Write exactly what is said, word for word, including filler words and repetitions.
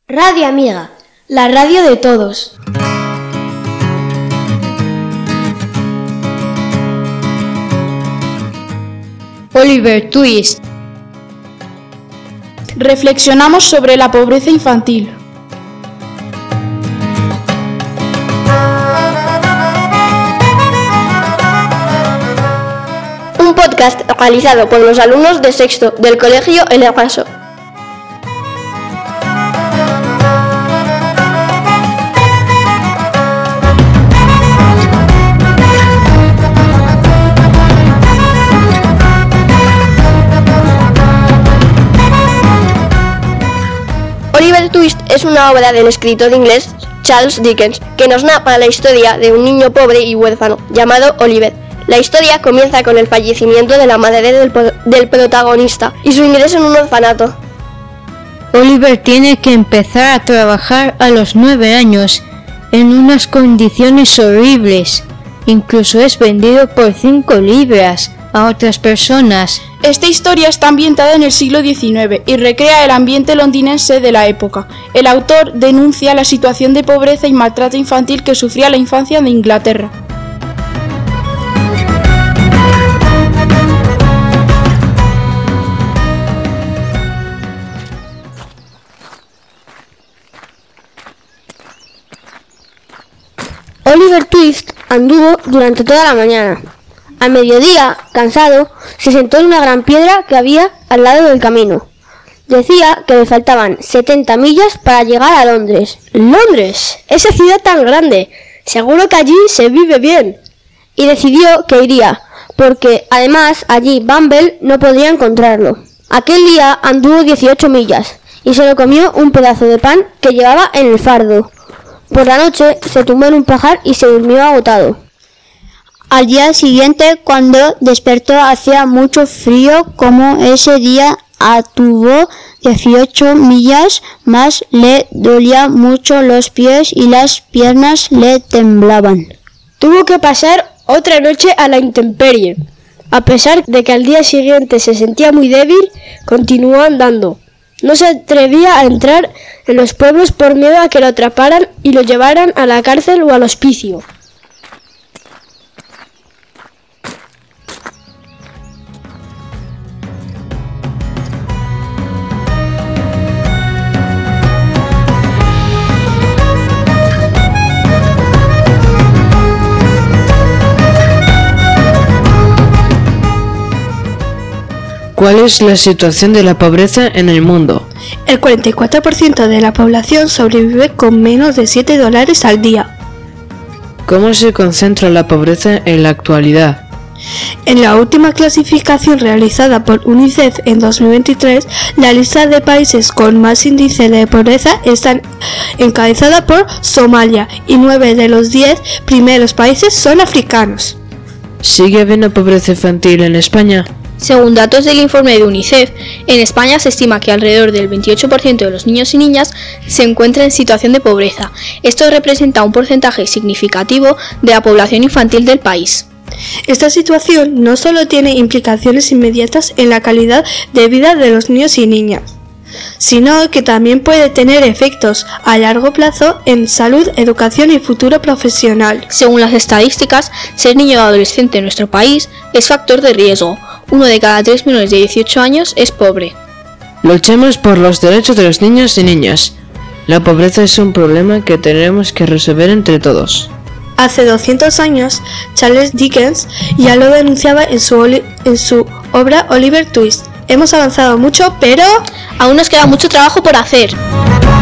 Radio Amiga, la radio de todos. Oliver Twist. Reflexionamos sobre la pobreza infantil. Un podcast realizado por los alumnos de sexto del colegio El Raso. Oliver Twist es una obra del escritor inglés Charles Dickens, que nos narra la historia de un niño pobre y huérfano llamado Oliver. La historia comienza con el fallecimiento de la madre del, del protagonista y su ingreso en un orfanato. Oliver tiene que empezar a trabajar a los nueve años en unas condiciones horribles. Incluso es vendido por cinco libras a otras personas. Esta historia está ambientada en el siglo diecinueve y recrea el ambiente londinense de la época. El autor denuncia la situación de pobreza y maltrato infantil que sufría la infancia de Inglaterra. Oliver Twist anduvo durante toda la mañana. Al mediodía, cansado, se sentó en una gran piedra que había al lado del camino. Decía que le faltaban setenta millas para llegar a Londres. ¡Londres! ¡Esa ciudad tan grande! Seguro que allí se vive bien. Y decidió que iría, porque además allí Bumble no podría encontrarlo. Aquel día anduvo dieciocho millas y se lo comió un pedazo de pan que llevaba en el fardo. Por la noche se tumbó en un pajar y se durmió agotado. Al día siguiente, cuando despertó, hacía mucho frío. Como ese día anduvo dieciocho millas más, le dolía mucho los pies y las piernas le temblaban. Tuvo que pasar otra noche a la intemperie. A pesar de que al día siguiente se sentía muy débil, continuó andando. No se atrevía a entrar en los pueblos por miedo a que lo atraparan y lo llevaran a la cárcel o al hospicio. ¿Cuál es la situación de la pobreza en el mundo? El cuarenta y cuatro por ciento de la población sobrevive con menos de siete dólares al día. ¿Cómo se concentra la pobreza en la actualidad? En la última clasificación realizada por UNICEF en dos mil veintitrés, la lista de países con más índice de pobreza está encabezada por Somalia y nueve de los diez primeros países son africanos. ¿Sigue habiendo pobreza infantil en España? Según datos del informe de UNICEF, en España se estima que alrededor del veintiocho por ciento de los niños y niñas se encuentran en situación de pobreza. Esto representa un porcentaje significativo de la población infantil del país. Esta situación no solo tiene implicaciones inmediatas en la calidad de vida de los niños y niñas, sino que también puede tener efectos a largo plazo en salud, educación y futuro profesional. Según las estadísticas, ser niño o adolescente en nuestro país es factor de riesgo. Uno de cada tres menores de dieciocho años es pobre. Luchemos por los derechos de los niños y niñas. La pobreza es un problema que tenemos que resolver entre todos. Hace doscientos años, Charles Dickens ya lo denunciaba en su, oli- en su obra Oliver Twist. Hemos avanzado mucho, pero aún nos queda mucho trabajo por hacer.